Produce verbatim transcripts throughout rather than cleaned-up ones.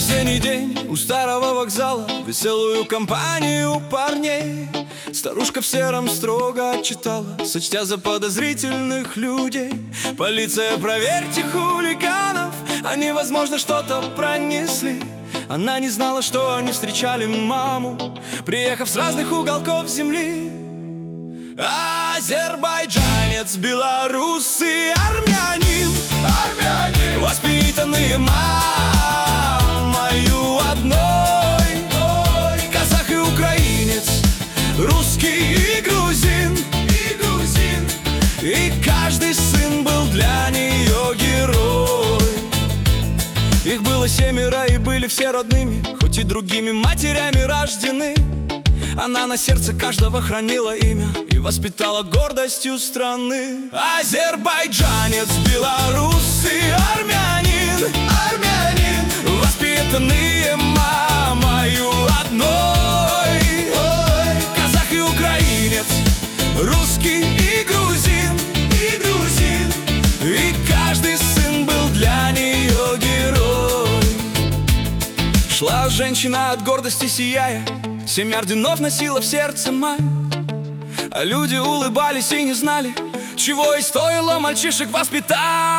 Осенний день у старого вокзала, веселую компанию парней. Старушка в сером строго отчитала, сочтя за подозрительных людей. Полиция, проверьте хулиганов, они, возможно, что-то пронесли. Она не знала, что они встречали маму, приехав с разных уголков земли. Азербайджанец, белорус и армянин, армянин, воспитанные мамою одной. Ой, казах и украинец, русский и грузин, и грузин, и каждый сын был для нее герой. Их было семеро и были все родными, хоть и другими матерями рождены. Она на сердце каждого хранила имя и воспитала гордостью страны. Азербайджанец, белорус и армянин, армянин, воспитанные мамою одной. Ой, казах и украинец, русский и грузин, и грузин, и каждый сын был для нее герой. Шла женщина от гордости сияя, семь орденов носила в сердце мать. А люди улыбались и не знали, чего и стоило мальчишек воспитать.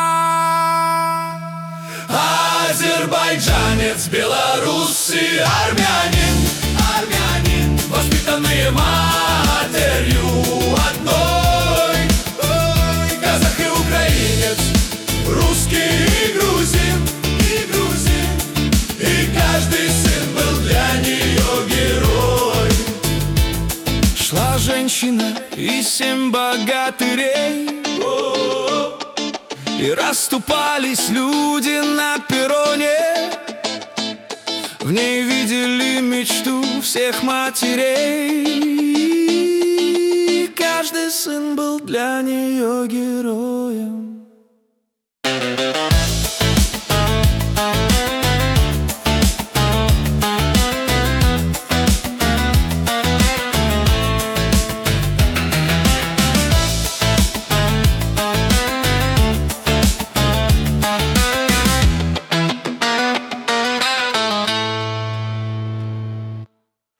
Азербайджанец, белорус и армянин, армянин, воспитанные матерью одной. Ой, казах и украинец, русский и грузин, и грузин, и каждый сын был для нее герой. Шла женщина и семь богатырей, и расступались люди на перроне. В ней видели мечту всех матерей. Каждый сын был для нее героем.